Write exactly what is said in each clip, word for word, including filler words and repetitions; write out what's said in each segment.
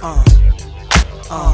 Uh, uh.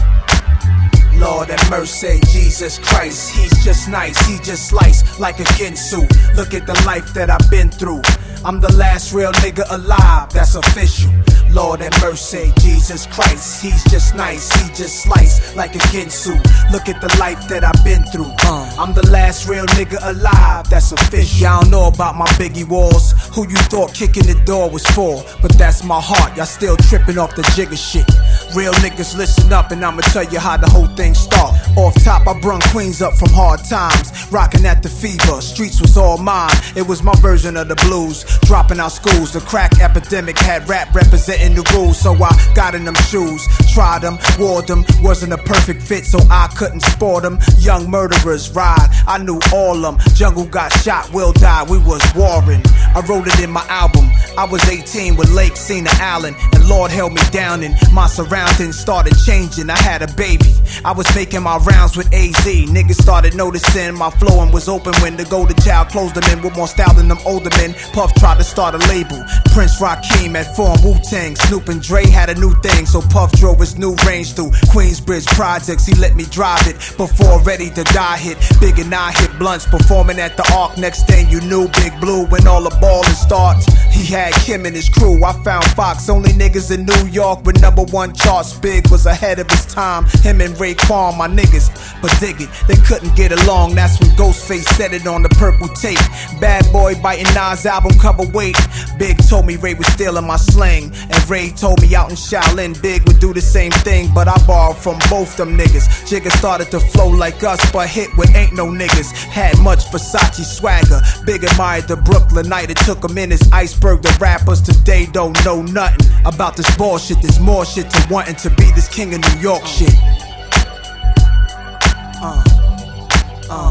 Lord have mercy, Jesus Christ. He's just nice, he just slice like a Ginsu. Look at the life that I've been through. I'm the last real nigga alive, that's official. Lord have mercy, Jesus Christ. He's just nice, he just slice like a Ginsu. Look at the life that I've been through. uh, I'm the last real nigga alive, that's official. Y'all know about my Biggie walls. Who you thought kicking the door was for? But that's my heart, y'all still tripping off the jigger shit. Real niggas listen up and I'ma tell you how the whole thing start. Off top I brung Queens up from hard times, rocking at the fever, streets was all mine. It was my version of the blues, dropping out schools. The crack epidemic had rap representing the rules. So I got in them shoes, tried them, wore them. Wasn't a perfect fit so I couldn't sport them. Young murderers ride, I knew all them. Jungle got shot, Will died, we was warring. I wrote it in my album. I was eighteen with Lake Cena Allen, and Lord held me down and my surroundings started changing. I had a baby, I was making my rounds with A Z. Niggas started noticing my flow and was open when the golden child closed them in with more style than them older men. Puff tried to start a label, Prince Rakeem had formed Wu-Tang. Snoop and Dre had a new thing, so Puff drove his new range through Queensbridge projects. He let me drive it before Ready to Die hit. Big and I hit blunts, performing at the Arc. Next thing you knew, Big Blue when all the ballin' starts. He had Kim and his crew, I found Fox. Only niggas in New York with number one charts. Big was ahead of his time, him and Raekwon, my niggas. But dig it, they couldn't get along. That's when Ghostface said it on the purple tape. Bad Boy biting Nas album cover weight. Big told me Ray was stealing my slang, and Ray told me out in Shaolin Big would do the same thing, but I borrowed from both them niggas. Jigga started to flow like us, but hit with ain't no niggas. Had much Versace swagger. Big admired the Brooklynite, it took a minute. Iceberg, the rappers today don't know nothing about this bullshit. There's more shit to wanting to be this king of New York shit. Uh, uh.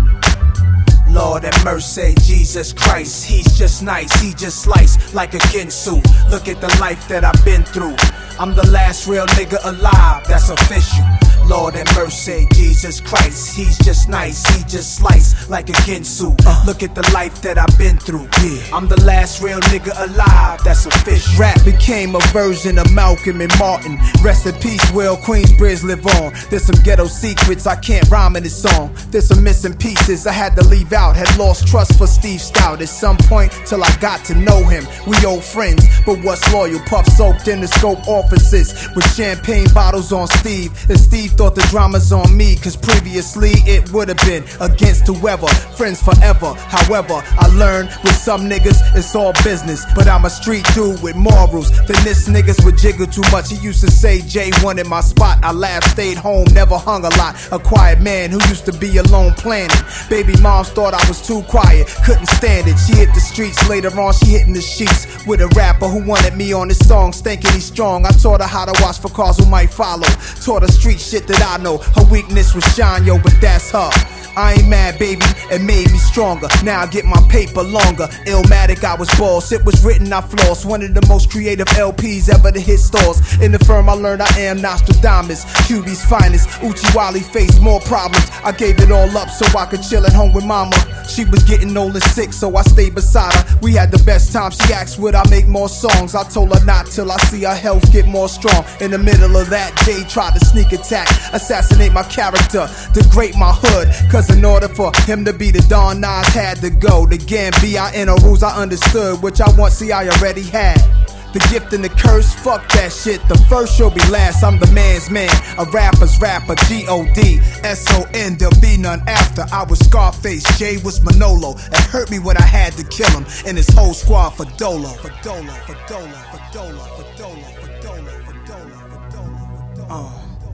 Lord have mercy, Jesus Christ. He's just nice, he just slice like a Ginsu. Look at the life that I've been through. I'm the last real nigga alive, that's official. Lord have mercy, Jesus Christ. He's just nice, he just slice like a Ginsu. uh, Look at the life that I've been through. yeah. I'm the last real nigga alive, that's official. Rap became a version of Malcolm and Martin. Rest in peace, Will, Queensbridge live on. There's some ghetto secrets I can't rhyme in this song. There's some missing pieces I had to leave out. Had lost trust for Steve Stout at some point till I got to know him. We old friends, but what's loyal? Puff soaked in the Scope offices with champagne bottles on Steve. And Steve thought the drama's on me, cause previously it would have been against whoever, friends forever. However, I learned with some niggas it's all business, but I'm a street dude with morals. Then this niggas would jiggle too much. He used to say Jay wanted my spot. I laughed, stayed home, never hung a lot. A quiet man who used to be alone planning. Baby moms thought I was too quiet, couldn't stand it. She hit the streets, later on she hitting the sheets with a rapper who wanted me on his song, thinking he's strong. I taught her how to watch for cars who might follow. Taught her street shit that I know. Her weakness was shine, yo, but that's her. I ain't mad, baby, it made me stronger. Now I get my paper longer. Illmatic, I was boss. It was written, I floss. One of the most creative L Ps ever to hit stores. In the firm, I learned I am Nostradamus, Q B's finest. Uchiwali faced more problems. I gave it all up so I could chill at home with mama. She was getting old and sick, so I stayed beside her. We had the best time. She asked would I make more songs. I told her not till I see her health get more strong. In the middle of that, Jay tried to sneak attack, assassinate my character, degrade my hood. Cause in order for him to be the Don, Nas had to go. The Gambino rules I understood, which I want, see I already had. The gift and the curse, fuck that shit. The first shall be last, I'm the man's man. A rapper's rapper, G O D S O N, there'll be none after. I was Scarface, Jay was Manolo. It hurt me when I had to kill him and his whole squad for Dolo. For Dolo, for Dolo, for Dolo, for Dolo, for Dolo, for Dolo, for Dolo, for Dolo.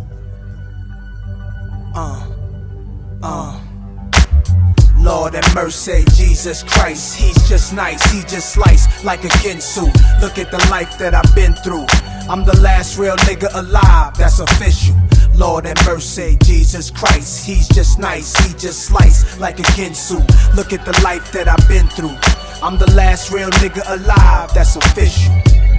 Uh. Uh. Uh. Lord have mercy, Jesus Christ. He's just nice, he just slice like a Ginsu. Look at the life that I've been through. I'm the last real nigga alive, that's official. Lord have mercy, Jesus Christ. He's just nice, he just slice like a Ginsu. Look at the life that I've been through. I'm the last real nigga alive, that's official.